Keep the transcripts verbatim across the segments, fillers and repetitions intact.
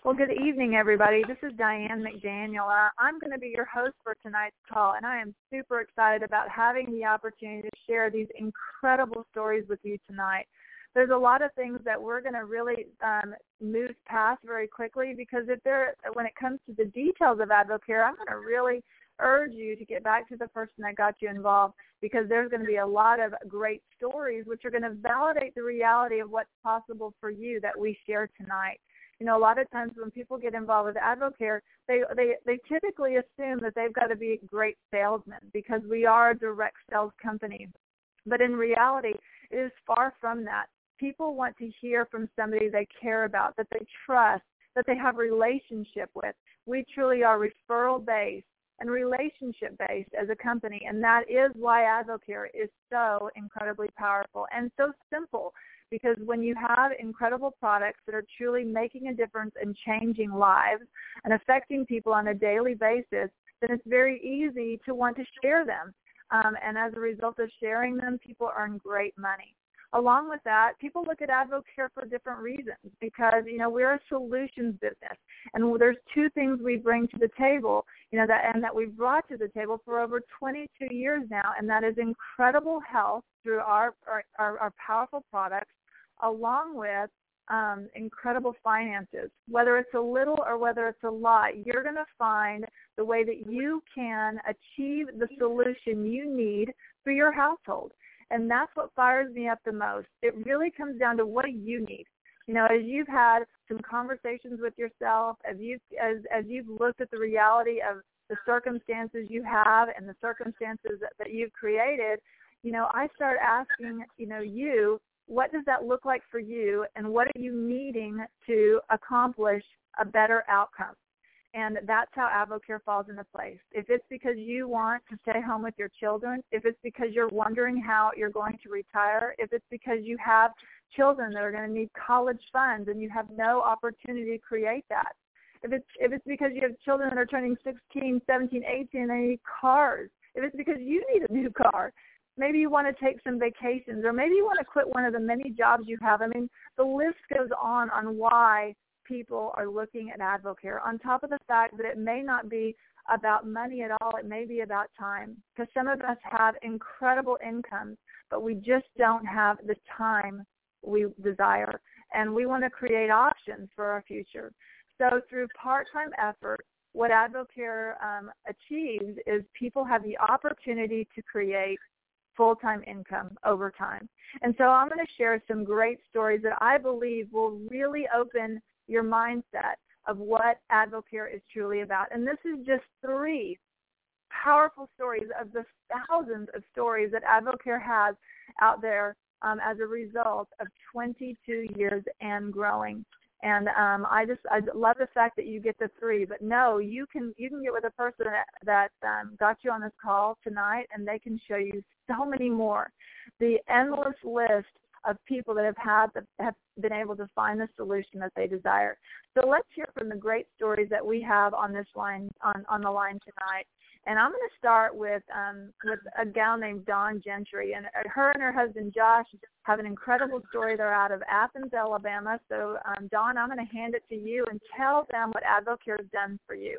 Well, good evening, everybody. This is Diane McDaniel. Uh, I'm going to be your host for tonight's call, and I am super excited about having the opportunity to share these incredible stories with you tonight. There's a lot of things that we're going to really um, move past very quickly because if there, when it comes to the details of AdvoCare, I'm going to really urge you to get back to the person that got you involved because there's going to be a lot of great stories which are going to validate the reality of what's possible for you that we share tonight. You know, a lot of times when people get involved with AdvoCare, they, they, they typically assume that they've got to be great salesmen because we are a direct sales company. But in reality, it is far from that. People want to hear from somebody they care about, that they trust, that they have a relationship with. We truly are referral-based and relationship-based as a company, and that is why AdvoCare is so incredibly powerful and so simple. Because when you have incredible products that are truly making a difference and changing lives and affecting people on a daily basis, then it's very easy to want to share them. Um, and as a result of sharing them, people earn great money. Along with that, people look at AdvoCare for different reasons because, you know, we're a solutions business. And there's two things we bring to the table, you know, that and that we've brought to the table for over twenty-two years now, and that is incredible health through our, our, our powerful products, along with um, incredible finances. Whether it's a little or whether it's a lot, you're going to find the way that you can achieve the solution you need for your household. And that's what fires me up the most. It really comes down to what do you need. You know, as you've had some conversations with yourself, as you've, as, as you've looked at the reality of the circumstances you have and the circumstances that, that you've created, you know, I start asking, you know, you, what does that look like for you, and what are you needing to accomplish a better outcome? And that's how AdvoCare falls into place. If it's because you want to stay home with your children, if it's because you're wondering how you're going to retire, if it's because you have children that are going to need college funds and you have no opportunity to create that, if it's if it's because you have children that are turning sixteen, seventeen, eighteen and they need cars, if it's because you need a new car, maybe you want to take some vacations, or maybe you want to quit one of the many jobs you have. I mean, the list goes on on why people are looking at AdvoCare, on top of the fact that it may not be about money at all. It may be about time, because some of us have incredible incomes, but we just don't have the time we desire, and we want to create options for our future. So through part-time effort, what AdvoCare um, achieves is people have the opportunity to create full-time income over time. And so I'm going to share some great stories that I believe will really open your mindset of what AdvoCare is truly about. And this is just three powerful stories of the thousands of stories that AdvoCare has out there um, as a result of twenty-two years and growing. And um, I just I love the fact that you get the three. But no, you can you can get with a person that, that um, got you on this call tonight, and they can show you so many more. The endless list of people that have had the, have been able to find the solution that they desire. So let's hear from the great stories that we have on this line on, on the line tonight. And I'm going to start with um, with a gal named Dawn Gentry, and her and her husband Josh have an incredible story. They're out of Athens, Alabama. So um, Dawn, I'm going to hand it to you and tell them what AdvoCare has done for you.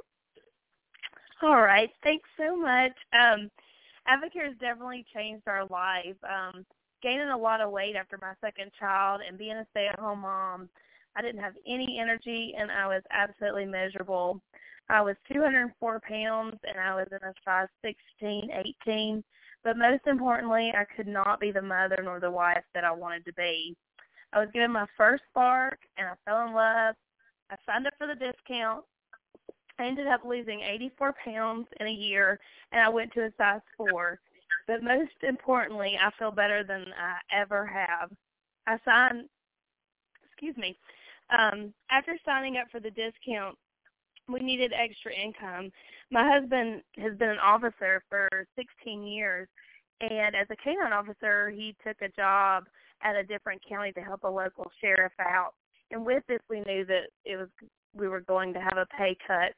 All right, thanks so much. Um, AdvoCare has definitely changed our life. Um, gaining a lot of weight after my second child and being a stay-at-home mom, I didn't have any energy, and I was absolutely miserable. I was two hundred four pounds, and I was in a size sixteen, eighteen. But most importantly, I could not be the mother nor the wife that I wanted to be. I was given my first spark, and I fell in love. I signed up for the discount. I ended up losing eighty-four pounds in a year, and I went to a size four. But most importantly, I feel better than I ever have. I signed, excuse me, um, after signing up for the discount, we needed extra income. My husband has been an officer for sixteen years, and as a canine officer, he took a job at a different county to help a local sheriff out. And with this, we knew that it was we were going to have a pay cut.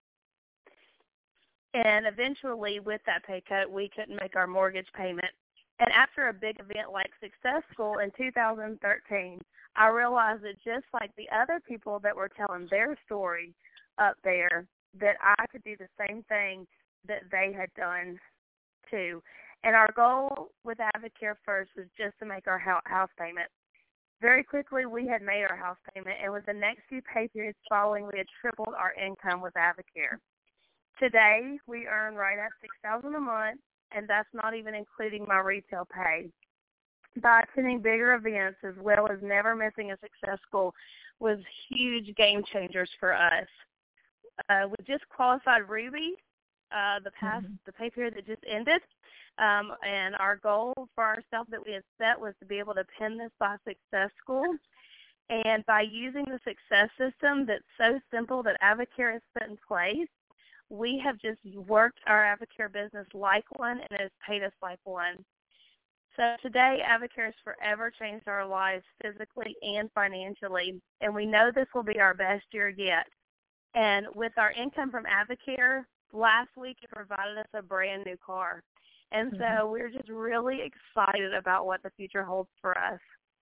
And eventually, with that pay cut, we couldn't make our mortgage payment. And after a big event like Successful in two thousand thirteen, I realized that just like the other people that were telling their story up there, that I could do the same thing that they had done too. And our goal with Advocare First was just to make our house payment. Very quickly, we had made our house payment, and with the next few pay periods following, we had tripled our income with Advocare. Today, we earn right at six thousand dollars a month, and that's not even including my retail pay. By attending bigger events as well as never missing a success school was huge game changers for us. Uh, we just qualified Ruby, uh, the past mm-hmm. the pay period that just ended, um, and our goal for ourselves that we had set was to be able to pin this by success school. And by using the success system that's so simple that Advocare has put in place, we have just worked our Advocare business like one, and it has paid us like one. So today, Advocare has forever changed our lives physically and financially, and we know this will be our best year yet. And with our income from Advocare, last week it provided us a brand new car. And so mm-hmm. we're just really excited about what the future holds for us.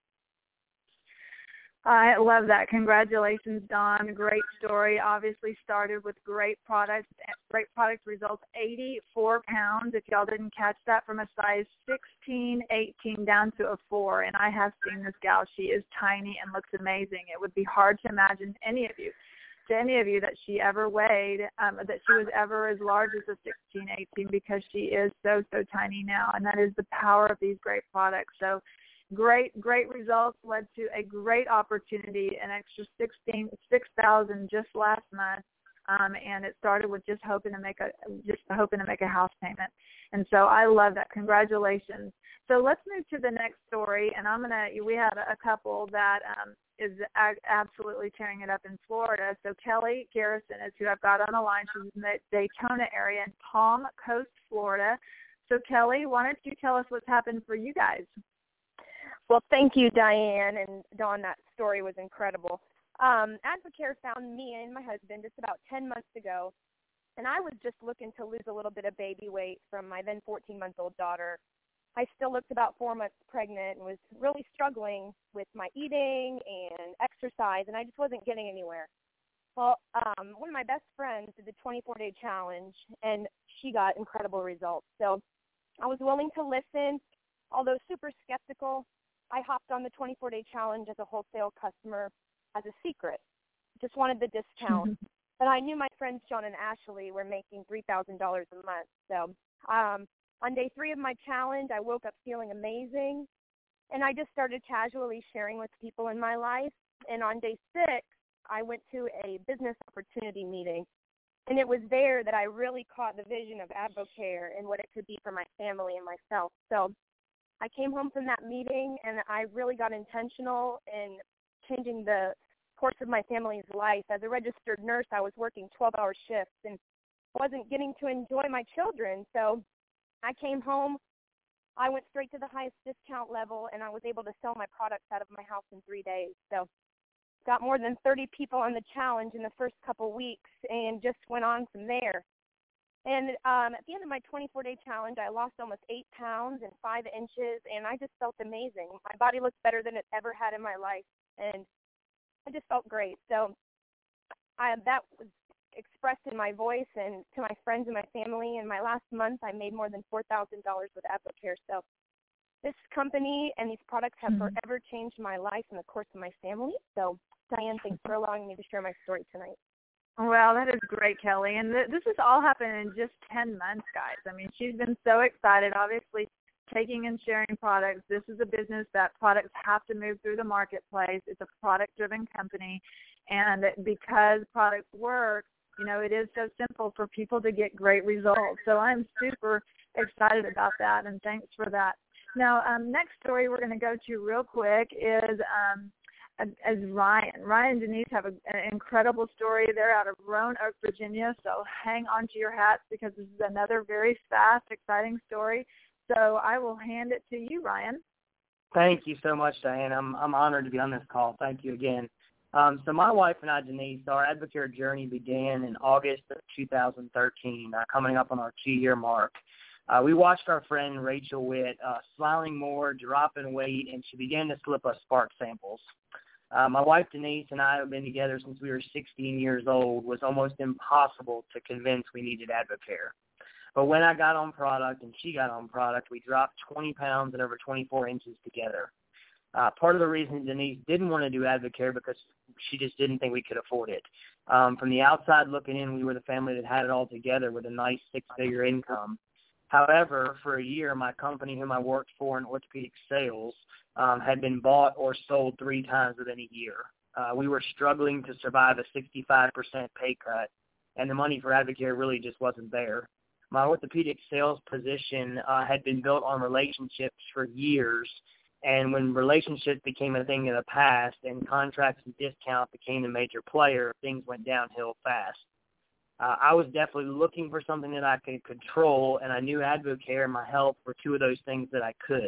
I love that. Congratulations, Dawn. Great story. Obviously started with great products, great product results, eighty-four pounds. If y'all didn't catch that, from a size sixteen, eighteen down to a four. And I have seen this gal. She is tiny and looks amazing. It would be hard to imagine any of you, to any of you, that she ever weighed, um, that she was ever as large as a sixteen, eighteen, because she is so, so tiny now. And that is the power of these great products. So Great, great results led to a great opportunity, an extra sixteen, six thousand just last month, um, and it started with just hoping to make a just hoping to make a house payment. And so I love that. Congratulations. So let's move to the next story, and I'm gonna. We had a couple that um, is absolutely tearing it up in Florida. So Kelly Garrison is who I've got on the line. She's in the Daytona area in Palm Coast, Florida. So Kelly, why don't you tell us what's happened for you guys? Well, thank you, Diane, and Dawn, that story was incredible. Um, Advocare found me and my husband just about ten months ago, and I was just looking to lose a little bit of baby weight from my then fourteen-month-old daughter. I still looked about four months pregnant and was really struggling with my eating and exercise, and I just wasn't getting anywhere. Well, um, one of my best friends did the twenty-four day challenge, and she got incredible results. So I was willing to listen, although super skeptical. I hopped on the twenty-four day challenge as a wholesale customer as a secret. Just wanted the discount. But I knew my friends John and Ashley were making three thousand dollars a month. So um, on day three of my challenge, I woke up feeling amazing, and I just started casually sharing with people in my life. And on day six, I went to a business opportunity meeting, and it was there that I really caught the vision of Advocare and what it could be for my family and myself. So I came home from that meeting, and I really got intentional in changing the course of my family's life. As a registered nurse, I was working twelve-hour shifts and wasn't getting to enjoy my children. So I came home, I went straight to the highest discount level, and I was able to sell my products out of my house in three days. So got more than thirty people on the challenge in the first couple weeks and just went on from there. And um, at the end of my twenty-four day challenge, I lost almost eight pounds and five inches, and I just felt amazing. My body looked better than it ever had in my life, and I just felt great. So I, that was expressed in my voice and to my friends and my family. In my last month, I made more than four thousand dollars with Advocare. So this company and these products have mm-hmm. forever changed my life and the course of my family. So, Diane, thanks for allowing me to share my story tonight. Well, that is great, Kelly. And th- this has all happened in just ten months, guys. I mean, she's been so excited, obviously, taking and sharing products. This is a business that products have to move through the marketplace. It's a product-driven company. And because products work, you know, it is so simple for people to get great results. So I'm super excited about that, and thanks for that. Now, um, next story we're going to go to real quick is um, – as Ryan. Ryan and Denise have a, an incredible story. They're out of Roanoke, Virginia, so hang on to your hats because this is another very fast, exciting story. So I will hand it to you, Ryan. Thank you so much, Diane. I'm I'm honored to be on this call. Thank you again. Um, so my wife and I, Denise, our Advocare journey began in August of two thousand thirteen, uh, coming up on our two-year mark. Uh, we watched our friend Rachel Witt uh, smiling more, dropping weight, and she began to slip us Spark samples. Uh, my wife, Denise, and I have been together since we were sixteen years old. It was almost impossible to convince we needed Advocare. But when I got on product and she got on product, we dropped twenty pounds and over twenty-four inches together. Uh, part of the reason Denise didn't want to do Advocare because she just didn't think we could afford it. Um, from the outside looking in, we were the family that had it all together with a nice six-figure income. However, for a year, my company, whom I worked for in orthopedic sales, um, had been bought or sold three times within a year. Uh, we were struggling to survive a sixty-five percent pay cut, and the money for Advocare really just wasn't there. My orthopedic sales position uh, had been built on relationships for years, and when relationships became a thing of the past and contracts and discount became the major player, things went downhill fast. Uh, I was definitely looking for something that I could control, and I knew Advocare and my health were two of those things that I could.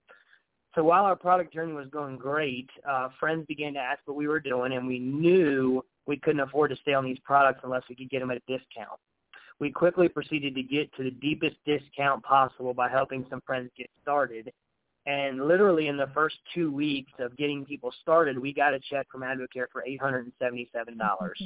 So while our product journey was going great, uh, friends began to ask what we were doing, and we knew we couldn't afford to stay on these products unless we could get them at a discount. We quickly proceeded to get to the deepest discount possible by helping some friends get started. And literally in the first two weeks of getting people started, we got a check from Advocare for eight hundred seventy-seven dollars.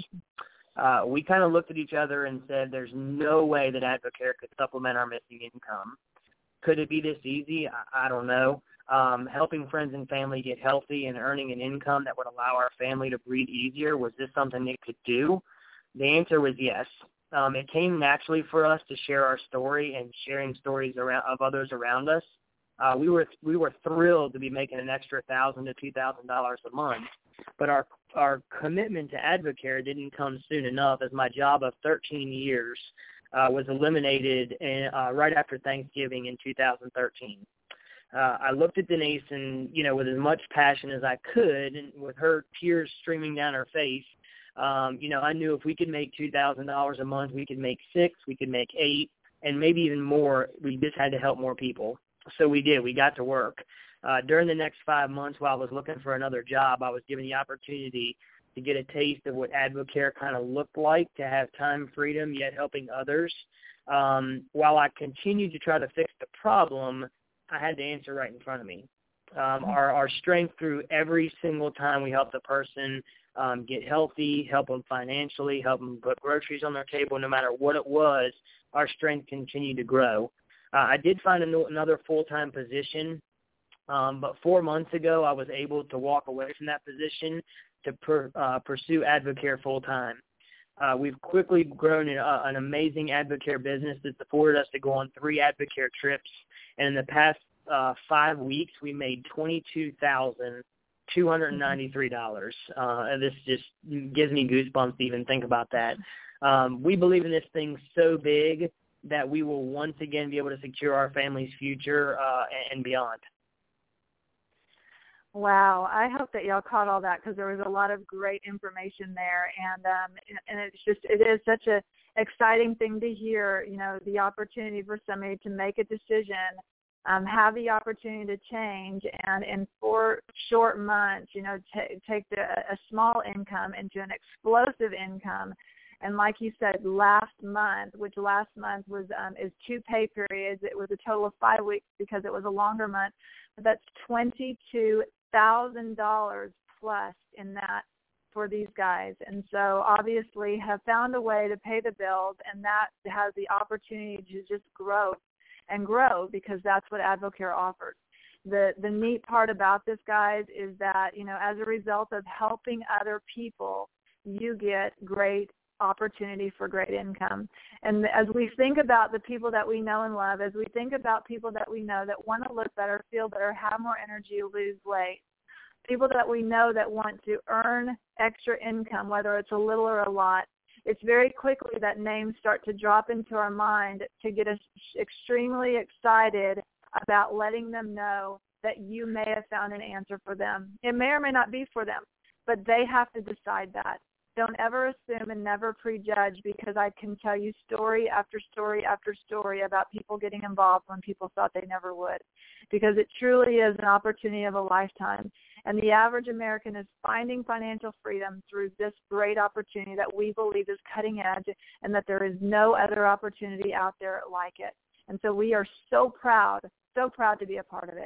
Uh, we kind of looked at each other and said, there's no way that Advocare could supplement our missing income. Could it be this easy? I, I don't know. Um, helping friends and family get healthy and earning an income that would allow our family to breathe easier, was this something it could do? The answer was yes. Um, it came naturally for us to share our story and sharing stories around, of others around us. Uh, we were we were thrilled to be making an extra thousand to two thousand dollars a month, but our our commitment to Advocare didn't come soon enough, as my job of thirteen years uh, was eliminated in, uh, right after Thanksgiving in two thousand thirteen. Uh, I looked at Denise, and you know, with as much passion as I could, and with her tears streaming down her face, um, you know, I knew if we could make two thousand dollars a month, we could make six, we could make eight, and maybe even more. We just had to help more people. So we did. We got to work. Uh, during the next five months while I was looking for another job, I was given the opportunity to get a taste of what Advocare kind of looked like, to have time freedom yet helping others. Um, while I continued to try to fix the problem, I had the answer right in front of me. Um, our, our strength grew every single time we helped a person um, get healthy, help them financially, help them put groceries on their table. No matter what it was, our strength continued to grow. Uh, I did find a, another full-time position, um, but four months ago I was able to walk away from that position to per, uh, pursue Advocare full-time. Uh, we've quickly grown an, uh, an amazing Advocare business that's afforded us to go on three Advocare trips, and in the past uh, five weeks we made twenty-two thousand two hundred ninety-three dollars. Uh, and this just gives me goosebumps to even think about that. Um, we believe in this thing so big that we will once again be able to secure our family's future uh, and beyond. Wow, I hope that y'all caught all that, because there was a lot of great information there, and um, and it's just it is such a exciting thing to hear. You know, the opportunity for somebody to make a decision, um, have the opportunity to change, and in four short months, you know, t- take the, a small income into an explosive income. And like you said, last month, which last month was um, is two pay periods. It was a total of five weeks because it was a longer month. But that's twenty-two thousand dollars plus in that for these guys. And so obviously have found a way to pay the bills, and that has the opportunity to just grow and grow, because that's what Advocare offers. The the neat part about this, guys, is that, you know, as a result of helping other people, you get great opportunity for great income. And as we think about the people that we know and love, as we think about people that we know that want to look better, feel better, have more energy, lose weight, people that we know that want to earn extra income, whether it's a little or a lot, it's very quickly that names start to drop into our mind to get us extremely excited about letting them know that you may have found an answer for them. It may or may not be for them, but they have to decide that. Don't ever assume and never prejudge, because I can tell you story after story after story about people getting involved when people thought they never would, because it truly is an opportunity of a lifetime. And the average American is finding financial freedom through this great opportunity that we believe is cutting edge, and that there is no other opportunity out there like it. And so we are so proud, so proud to be a part of it.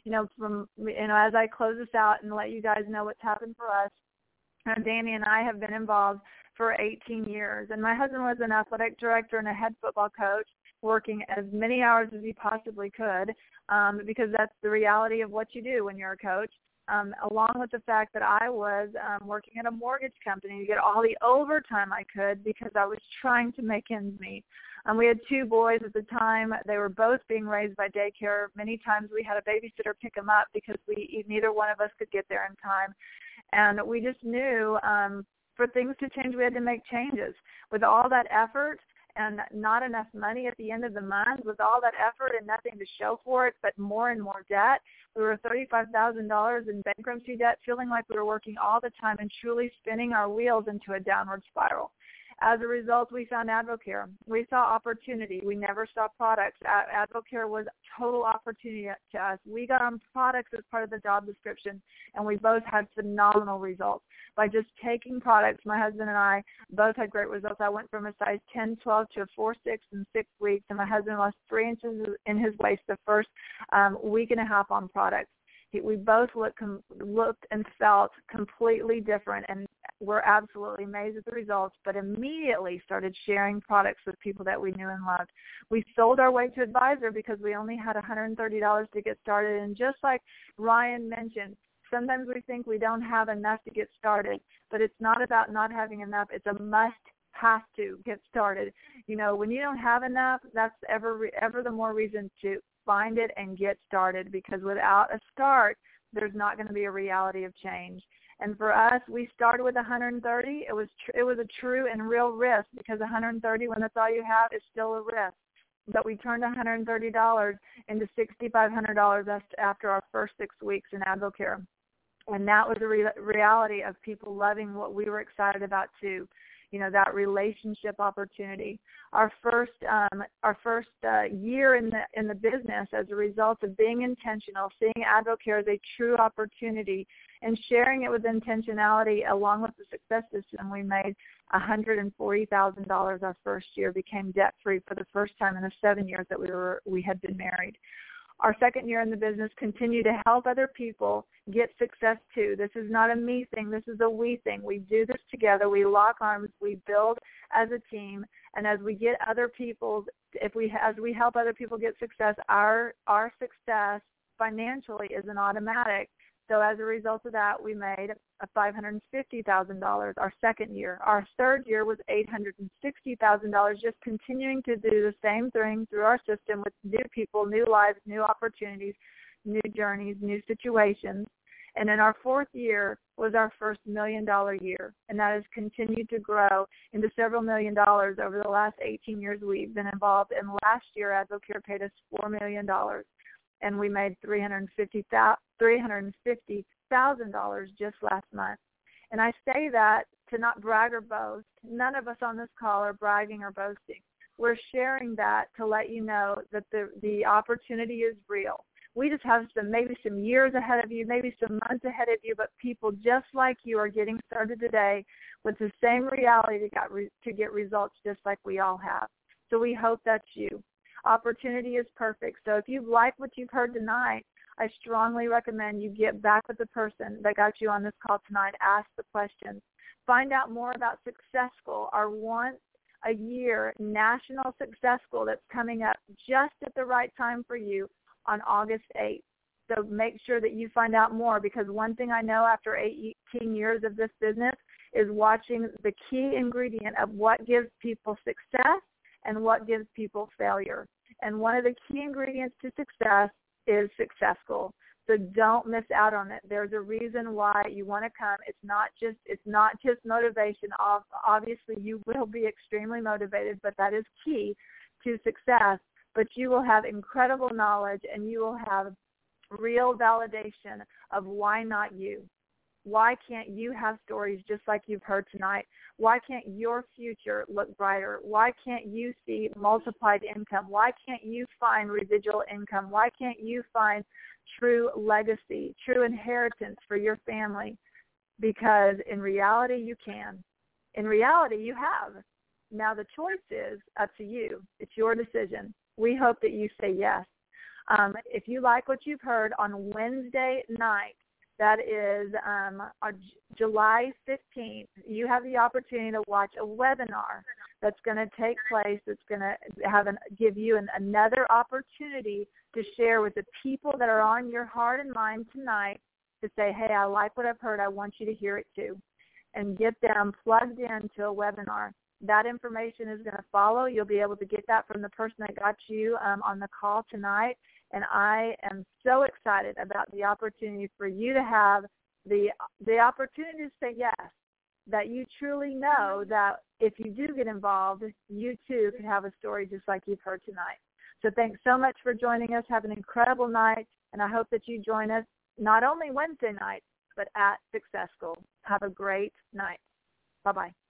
you know, from, you know, as I close this out and let you guys know what's happened for us, uh, Danny and I have been involved for eighteen years. And my husband was an athletic director and a head football coach, working as many hours as he possibly could, um, because that's the reality of what you do when you're a coach. Um, along with the fact that I was um, working at a mortgage company to get all the overtime I could because I was trying to make ends meet. Um, we had two boys at the time. They were both being raised by daycare. Many times we had a babysitter pick them up because we neither one of us could get there in time. And we just knew um, for things to change, we had to make changes. With all that effort and not enough money at the end of the month, with all that effort and nothing to show for it, but more and more debt. We were thirty-five thousand dollars in bankruptcy debt, feeling like we were working all the time and truly spinning our wheels into a downward spiral. As a result, we found Advocare. We saw opportunity. We never saw products. Advocare was total opportunity to us. We got on products as part of the job description, and we both had phenomenal results. By just taking products, my husband and I both had great results. I went from a size ten, twelve to a four, six in six weeks, and my husband lost three inches in his waist the first um, week and a half on products. We both looked, looked and felt completely different, and were absolutely amazed at the results, but immediately started sharing products with people that we knew and loved. We sold our way to Advisor because we only had one hundred thirty dollars to get started, and just like Ryan mentioned, sometimes we think we don't have enough to get started, but it's not about not having enough. It's a must have to get started. You know, when you don't have enough, that's ever ever the more reason to find it and get started, because without a start, there's not going to be a reality of change. And for us, we started with one hundred thirty. It was tr- it was a true and real risk, because one hundred thirty, when that's all you have, is still a risk. But we turned one hundred thirty dollars into six thousand five hundred dollars after our first six weeks in Advocare. And that was a re- reality of people loving what we were excited about too. You know, that relationship opportunity. Our first, um, our first uh, year in the in the business, as a result of being intentional, seeing Advocare as a true opportunity, and sharing it with intentionality, along with the success system, we made one hundred forty thousand dollars our first year. Became debt free for the first time in the seven years that we were we had been married. Our second year in the business, continue to help other people get success too. This is not a me thing. This is a we thing. We do this together. We lock arms. We build as a team. And as we get other people's, if we as we help other people get success, our our success financially isn't automatic. So as a result of that, we made five hundred fifty thousand dollars our second year. Our third year was eight hundred sixty thousand dollars, just continuing to do the same thing through our system with new people, new lives, new opportunities, new journeys, new situations. And in our fourth year was our first million-dollar year, and that has continued to grow into several million dollars over the last eighteen years we've been involved. And last year, Advocare paid us four million dollars. And we made three hundred fifty thousand dollars just last month. And I say that to not brag or boast. None of us on this call are bragging or boasting. We're sharing that to let you know that the, the opportunity is real. We just have some maybe some years ahead of you, maybe some months ahead of you, but people just like you are getting started today with the same reality to get, re, to get results just like we all have. So we hope that's you. Opportunity is perfect. So if you like what you've heard tonight, I strongly recommend you get back with the person that got you on this call tonight. Ask the questions. Find out more about Success School, our once a year national Success School that's coming up just at the right time for you on August eighth. So make sure that you find out more, because one thing I know after eighteen years of this business is watching the key ingredient of what gives people success and what gives people failure. And one of the key ingredients to success is Success School. So don't miss out on it. There's a reason why you want to come. It's not just it's not just motivation. Obviously, you will be extremely motivated, but that is key to success. But you will have incredible knowledge, and you will have real validation of why not you. Why can't you have stories just like you've heard tonight? Why can't your future look brighter? Why can't you see multiplied income? Why can't you find residual income? Why can't you find true legacy, true inheritance for your family? Because in reality, you can. In reality, you have. Now the choice is up to you. It's your decision. We hope that you say yes. Um, if you like what you've heard on Wednesday night, that is um, on July fifteenth, you have the opportunity to watch a webinar that's going to take place. It's going to have an, give you an, another opportunity to share with the people that are on your heart and mind tonight to say, hey, I like what I've heard. I want you to hear it too, and get them plugged into a webinar. That information is going to follow. You'll be able to get that from the person that got you um, on the call tonight. And I am so excited about the opportunity for you to have the the opportunity to say yes, that you truly know that if you do get involved, you too can have a story just like you've heard tonight. So thanks so much for joining us. Have an incredible night, and I hope that you join us not only Wednesday night, but at Success School. Have a great night. Bye-bye.